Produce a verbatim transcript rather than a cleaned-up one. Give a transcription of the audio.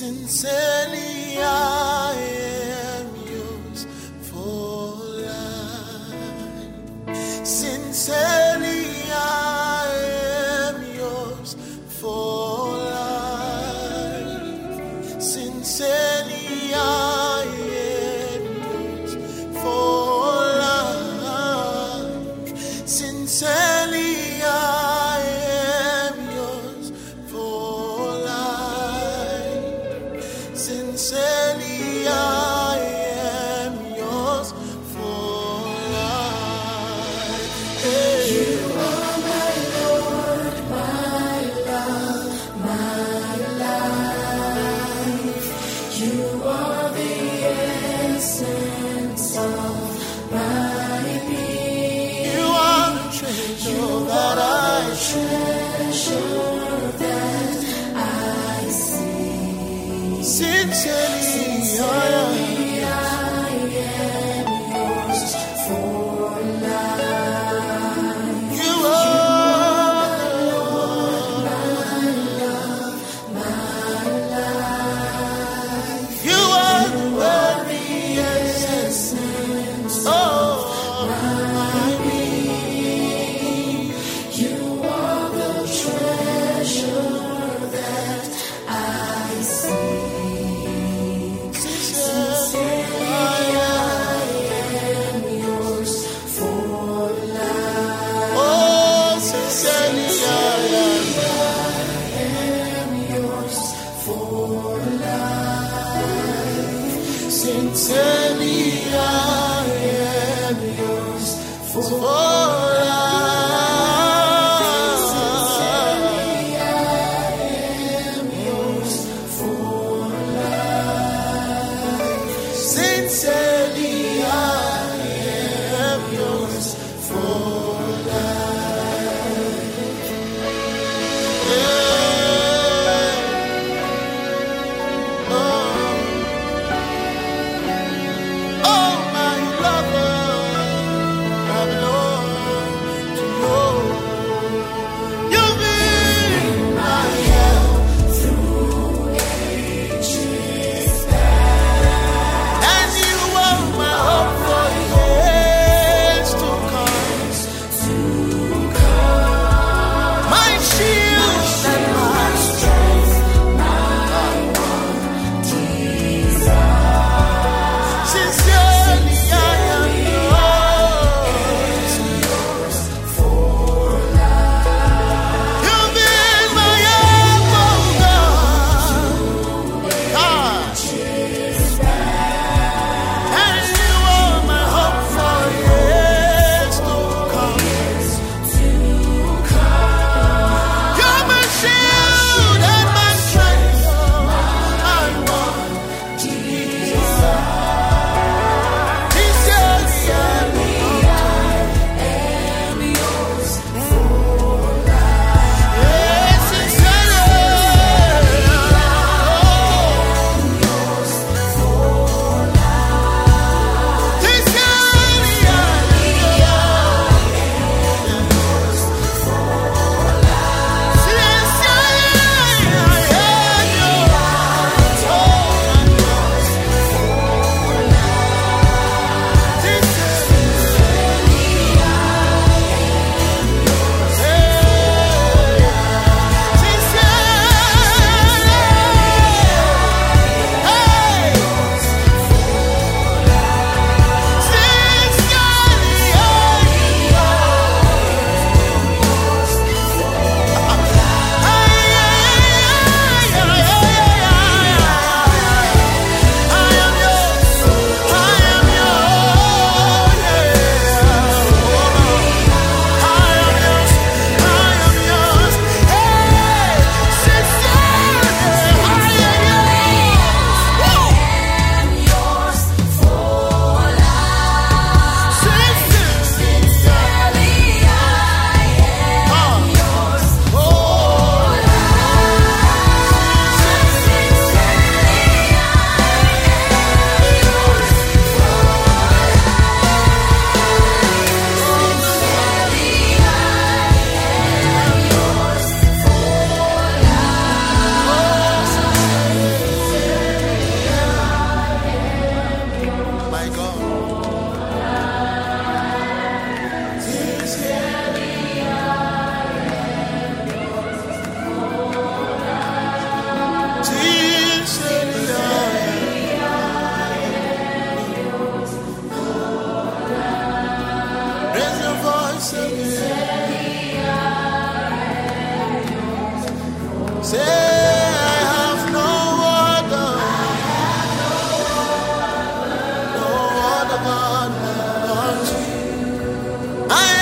Sincerely I am yours for life. Sincerely I am yours for life. Sincerely I am yours for life. Sincerely I am yours for life. Sincerely I am yours for life. Hey. You are my Lord, my love, my life. You are the essence of my being. You are the treasure that I treasure that I see. Sincerely I am yours for life. You are the Lord, my love, my life. You are the very essence of my being. You are the treasure that I see. Sincerely I am yours for life. Oh, sincerely I am yours for life. Sincerely I am yours for life. Sincerely I am yours for life. Sincerely I am yours for life. Yeah. Oh. Oh, my lover, I belong to you. You've been my help through ages past, and you are my hope for years to come. Say, I have no other, no other God but you. I